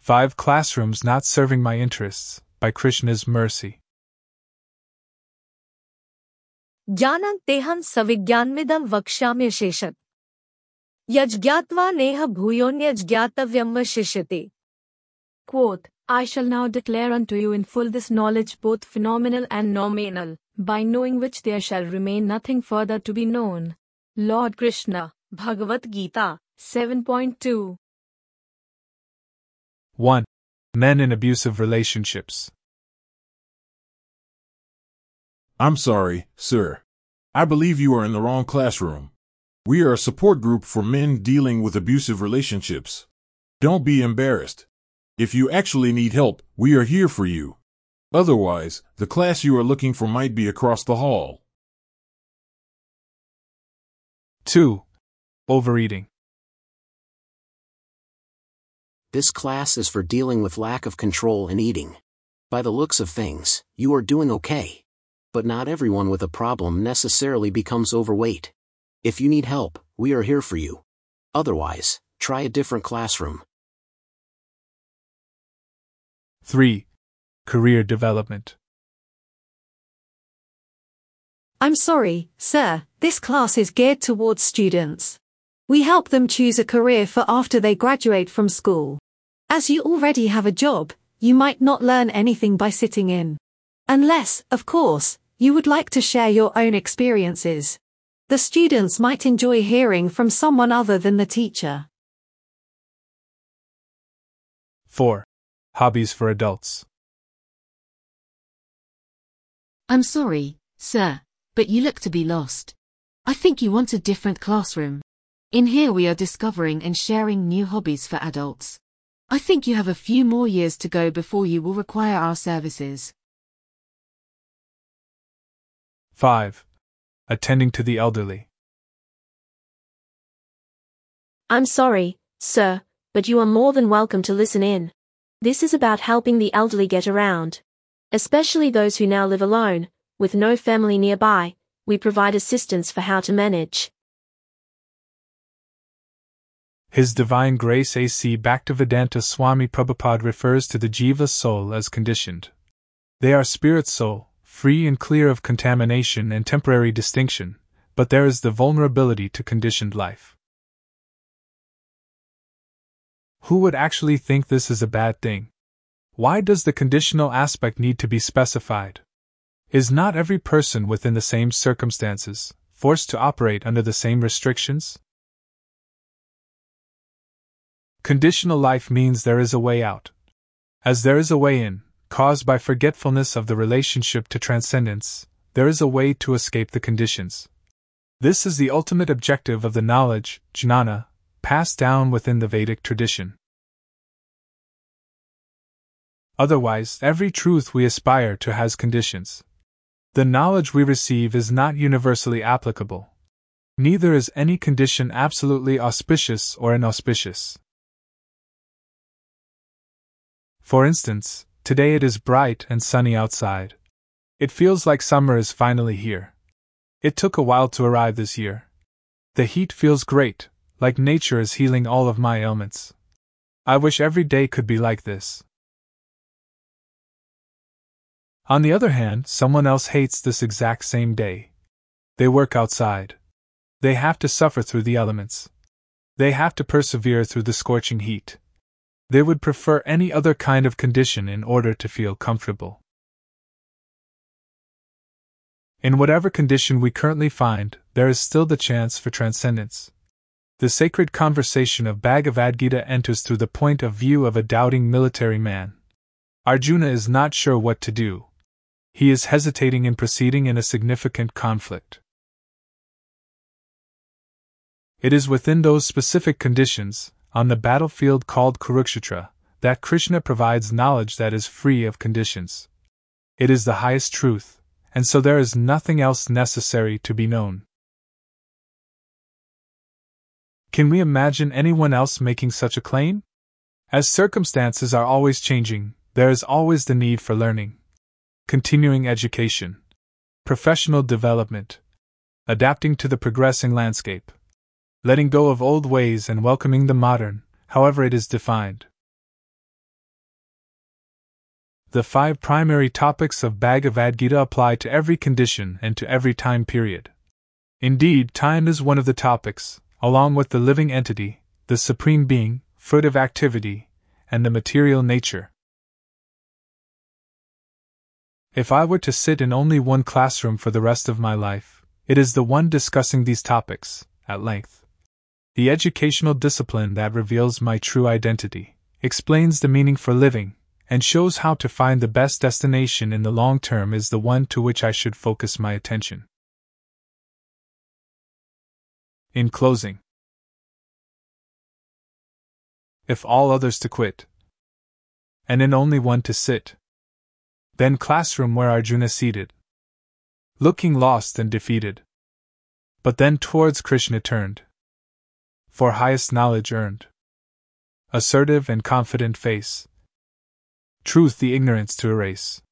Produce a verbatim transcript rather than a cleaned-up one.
Five classrooms not serving my interests, by Krishna's mercy. ज्ञानं तेहं सविज्ञानमिदं वक्ष्यामि शेषत् यज्ज्ञात्वा नेह भूयोऽन्यज्ञातव्यं वशिष्यते. Quote, I shall now declare unto you in full this knowledge both phenomenal and nominal, by knowing which there shall remain nothing further to be known. Lord Krishna, Bhagavad Gita, seven point two. one. Men in abusive relationships. I'm sorry, sir. I believe you are in the wrong classroom. We are a support group for men dealing with abusive relationships. Don't be embarrassed. If you actually need help, we are here for you. Otherwise, the class you are looking for might be across the hall. two. Overeating. This class is for dealing with lack of control in eating. By the looks of things, you are doing okay. But not everyone with a problem necessarily becomes overweight. If you need help, we are here for you. Otherwise, try a different classroom. three. Career development. I'm sorry, sir, this class is geared towards students. We help them choose a career for after they graduate from school. As you already have a job, you might not learn anything by sitting in. Unless, of course, you would like to share your own experiences. The students might enjoy hearing from someone other than the teacher. four. Hobbies for adults. I'm sorry, sir, but you look to be lost. I think you want a different classroom. In here we are discovering and sharing new hobbies for adults. I think you have a few more years to go before you will require our services. five. Attending to the elderly. I'm sorry, sir, but you are more than welcome to listen in. This is about helping the elderly get around. Especially those who now live alone, with no family nearby. We provide assistance for how to manage. His Divine Grace A C Bhaktivedanta Swami Prabhupada refers to the jiva soul as conditioned. They are spirit soul, free and clear of contamination and temporary distinction, but there is the vulnerability to conditioned life. Who would actually think this is a bad thing? Why does the conditional aspect need to be specified? Is not every person within the same circumstances forced to operate under the same restrictions? Conditional life means there is a way out. As there is a way in, caused by forgetfulness of the relationship to transcendence, there is a way to escape the conditions. This is the ultimate objective of the knowledge, jnana, passed down within the Vedic tradition. Otherwise, every truth we aspire to has conditions. The knowledge we receive is not universally applicable. Neither is any condition absolutely auspicious or inauspicious. For instance, today it is bright and sunny outside. It feels like summer is finally here. It took a while to arrive this year. The heat feels great, like nature is healing all of my ailments. I wish every day could be like this. On the other hand, someone else hates this exact same day. They work outside. They have to suffer through the elements. They have to persevere through the scorching heat. They would prefer any other kind of condition in order to feel comfortable. In whatever condition we currently find, there is still the chance for transcendence. The sacred conversation of Bhagavad Gita enters through the point of view of a doubting military man. Arjuna is not sure what to do. He is hesitating in proceeding in a significant conflict. It is within those specific conditions, on the battlefield called Kurukshetra, that Krishna provides knowledge that is free of conditions. It is the highest truth, and so there is nothing else necessary to be known. Can we imagine anyone else making such a claim? As circumstances are always changing, there is always the need for learning, continuing education, professional development, adapting to the progressing landscape, letting go of old ways and welcoming the modern, however it is defined. The five primary topics of Bhagavad Gita apply to every condition and to every time period. Indeed, time is one of the topics, along with the living entity, the Supreme Being, fruitive activity, and the material nature. If I were to sit in only one classroom for the rest of my life, it is the one discussing these topics, at length. The educational discipline that reveals my true identity, explains the meaning for living, and shows how to find the best destination in the long term is the one to which I should focus my attention. In closing, if all others to quit, and in only one to sit, then classroom where Arjuna seated, looking lost and defeated, but then towards Krishna turned, for highest knowledge earned, assertive and confident face, truth the ignorance to erase.